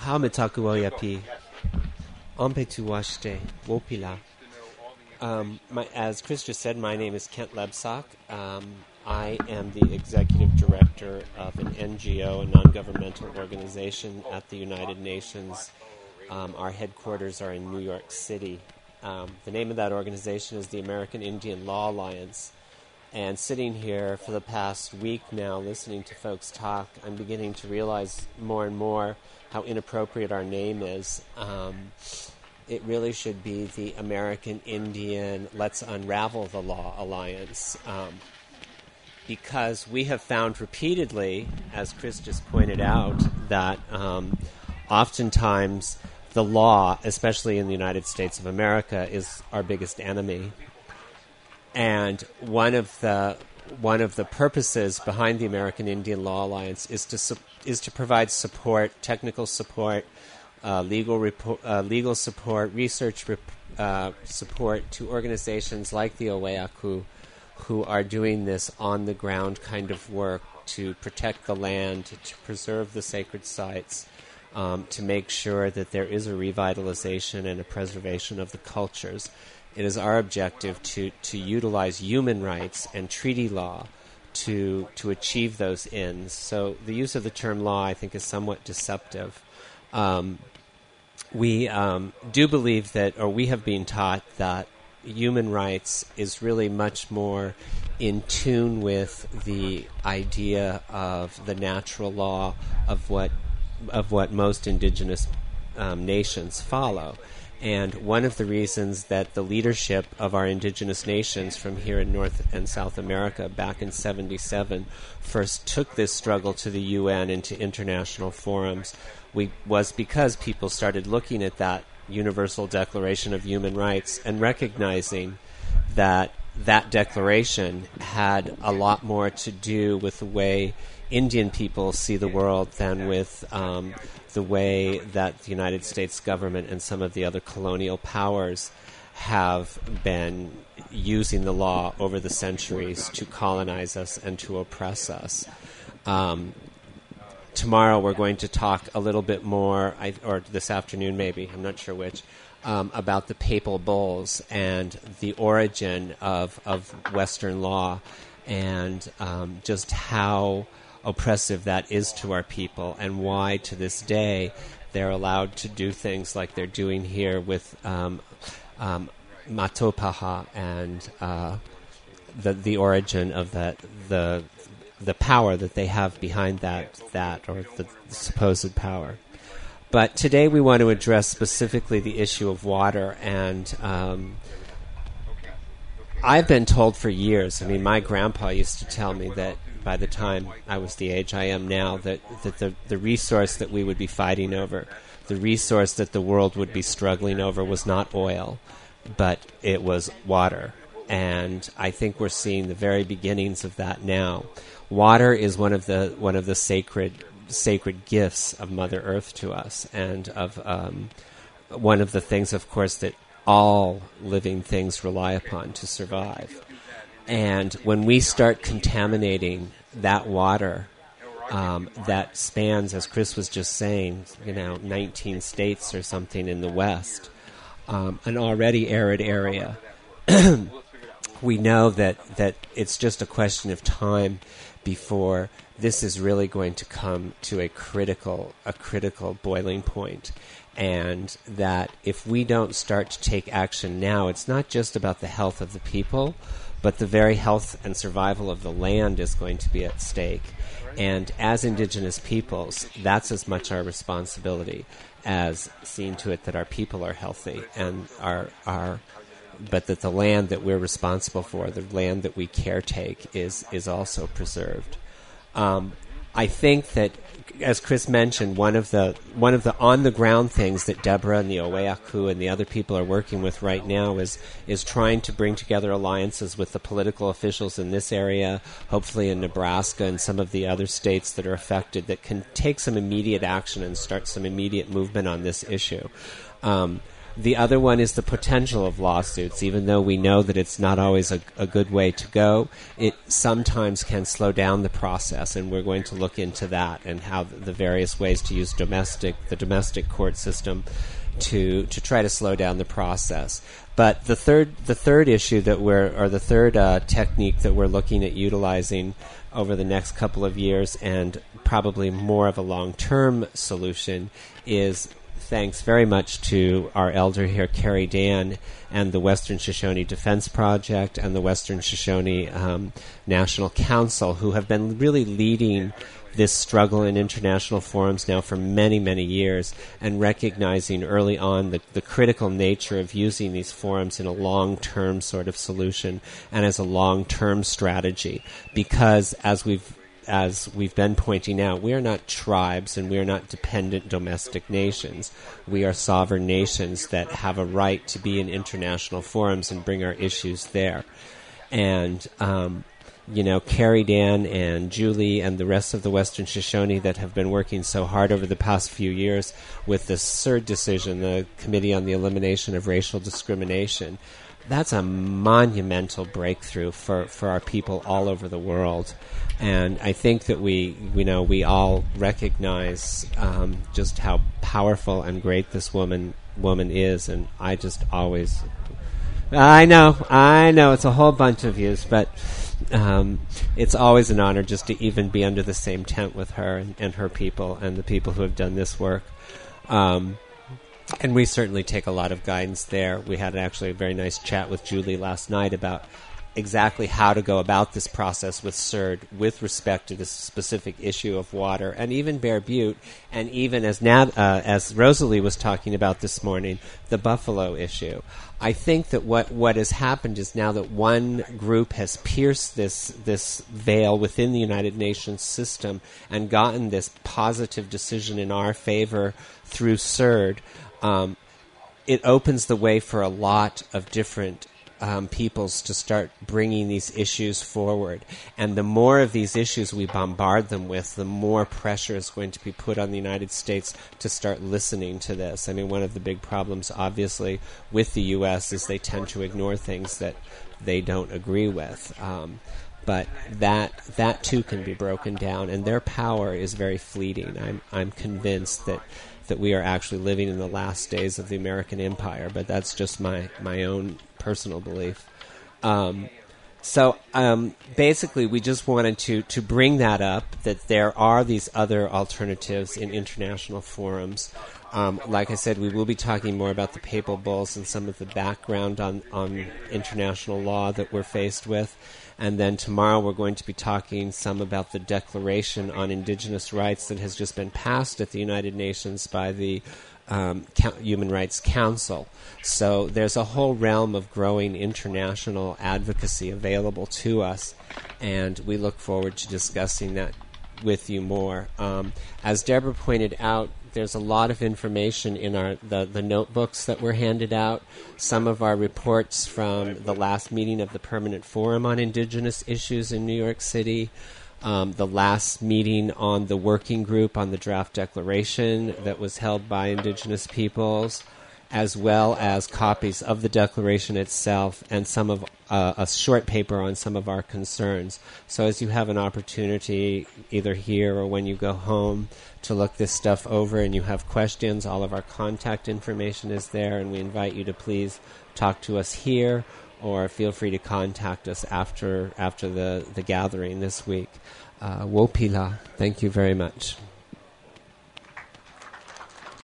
Hamitakuoyapi. Ampetuashte. Wopila. As Chris just said, my name is Kent Lebsack. I am the executive director of an NGO, a non-governmental organization at the United Nations. Our headquarters are in New York City. The name of that organization is the American Indian Law Alliance. And sitting here for the past week now, listening to folks talk, I'm beginning to realize more and more how inappropriate our name is. It really should be the American Indian Let's Unravel the Law Alliance. Because we have found repeatedly, as Chris just pointed out, that oftentimes the law, especially in the United States of America, is our biggest enemy. And one of the purposes behind the American Indian Law Alliance is to provide support, technical support, legal support, research support to organizations like the Oeaku, who are doing this on-the-ground kind of work to protect the land, to preserve the sacred sites, to make sure that there is a revitalization and a preservation of the cultures. It is our objective to utilize human rights and treaty law to achieve those ends. So the use of the term law, I think, is somewhat deceptive. We do believe that, or we have been taught that human rights is really much more in tune with the idea of the natural law of what most indigenous nations follow. And one of the reasons that the leadership of our indigenous nations from here in North and South America back in 1977 first took this struggle to the UN and to international forums was because people started looking at that Universal Declaration of Human Rights and recognizing that that declaration had a lot more to do with the way Indian people see the world than with the way that the United States government and some of the other colonial powers have been using the law over the centuries to colonize us and to oppress us. Tomorrow we're going to talk a little bit more, or this afternoon maybe, I'm not sure which, about the papal bulls and the origin of Western law and just how oppressive that is to our people and why to this day they're allowed to do things like they're doing here with Matopaha and the origin of the power that they have behind that or the supposed power. But today we want to address specifically the issue of water, and I've been told for years, my grandpa used to tell me that by the time I was the age I am now, that the resource that we would be fighting over, the resource that the world would be struggling over was not oil, but it was water. And I think we're seeing the very beginnings of that now. Water is one of the sacred gifts of Mother Earth to us, and of one of the things, of course, that all living things rely upon to survive. And when we start contaminating that water that spans, as Chris was just saying, 19 states or something in the West, an already arid area, we know that it's just a question of time before this is really going to come to a critical boiling point. And that if we don't start to take action now, it's not just about the health of the people, but the very health and survival of the land is going to be at stake. And as indigenous peoples, that's as much our responsibility as seeing to it that our people are healthy and but that the land that we're responsible for, the land that we caretake, is also preserved. I think that, as Chris mentioned, one of the on the ground things that Deborah and the Oeaku and the other people are working with right now is trying to bring together alliances with the political officials in this area, hopefully in Nebraska and some of the other states that are affected, that can take some immediate action and start some immediate movement on this issue. The other one is the potential of lawsuits. Even though we know that it's not always a good way to go, it sometimes can slow down the process, and we're going to look into that and how the various ways to use the domestic court system to try to slow down the process. But the third issue the third technique that we're looking at utilizing over the next couple of years, and probably more of a long-term solution, is thanks very much to our elder here, Carrie Dan, and the Western Shoshone Defense Project and the Western Shoshone National Council, who have been really leading this struggle in international forums now for many, many years, and recognizing early on the critical nature of using these forums in a long-term sort of solution and as a long-term strategy. Because as we've been pointing out, we are not tribes and we are not dependent domestic nations. We are sovereign nations that have a right to be in international forums and bring our issues there. And Carrie Dan and Julie and the rest of the Western Shoshone that have been working so hard over the past few years with the CERD decision, the Committee on the Elimination of Racial Discrimination, that's a monumental breakthrough for our people all over the world. And I think that we all recognize just how powerful and great this woman is, and I just always... I know, it's a whole bunch of yous, but it's always an honor just to even be under the same tent with her and her people and the people who have done this work. And we certainly take a lot of guidance there. We had actually a very nice chat with Julie last night about exactly how to go about this process with CERD with respect to this specific issue of water, and even Bear Butte, and even as Rosalie was talking about this morning, the buffalo issue. I think that what has happened is now that one group has pierced this veil within the United Nations system and gotten this positive decision in our favor through CERD, it opens the way for a lot of different peoples to start bringing these issues forward. And the more of these issues we bombard them with, the more pressure is going to be put on the United States to start listening to this. I mean, one of the big problems, obviously, with the U.S. is they tend to ignore things that they don't agree with. But that too can be broken down, and their power is very fleeting. I'm convinced that we are actually living in the last days of the American Empire, but that's just my own personal belief. So basically, we just wanted to bring that up, that there are these other alternatives in international forums. Like I said, we will be talking more about the papal bulls and some of the background on international law that we're faced with. And then tomorrow we're going to be talking some about the Declaration on Indigenous Rights that has just been passed at the United Nations by the Human Rights Council. So there's a whole realm of growing international advocacy available to us, and we look forward to discussing that with you more. As Deborah pointed out, there's a lot of information in the notebooks that were handed out. Some of our reports from the last meeting of the Permanent Forum on Indigenous Issues in New York City, the last meeting on the working group on the draft declaration that was held by Indigenous peoples, as well as copies of the declaration itself and some of a short paper on some of our concerns. So as you have an opportunity, either here or when you go home, to look this stuff over and you have questions, all of our contact information is there, and we invite you to please talk to us here, or feel free to contact us after the gathering this week. Wopila, thank you very much.